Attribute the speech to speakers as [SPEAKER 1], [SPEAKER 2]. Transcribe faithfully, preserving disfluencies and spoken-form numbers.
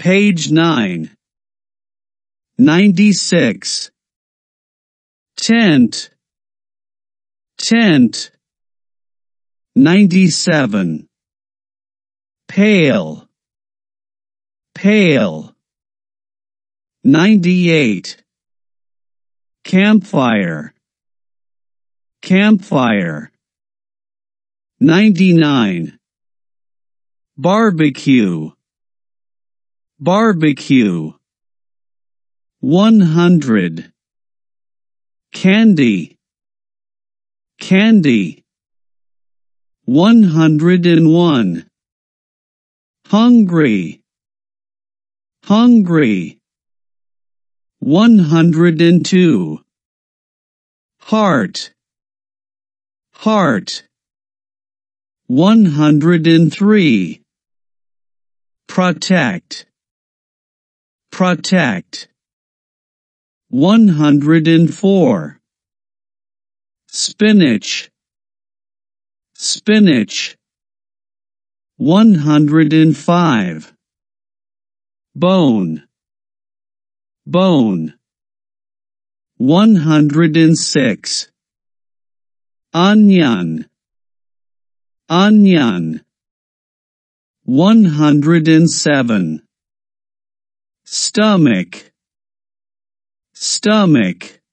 [SPEAKER 1] Page nine. ninety-six. Tent. Tent. ninety-seven. Pail. Pail. ninety-eight. Campfire. Campfire. ninety-nine. Barbecue. Barbecue. one hundred. Candy. Candy. one hundred one. Hungry. Hungry. one hundred two. Heart. Heart. one hundred three. Protect. Protect. one hundred four. Spinach. Spinach. one hundred five. Bone. Bone. one hundred six. Onion. Onion. one hundred seven. Stomach. Stomach.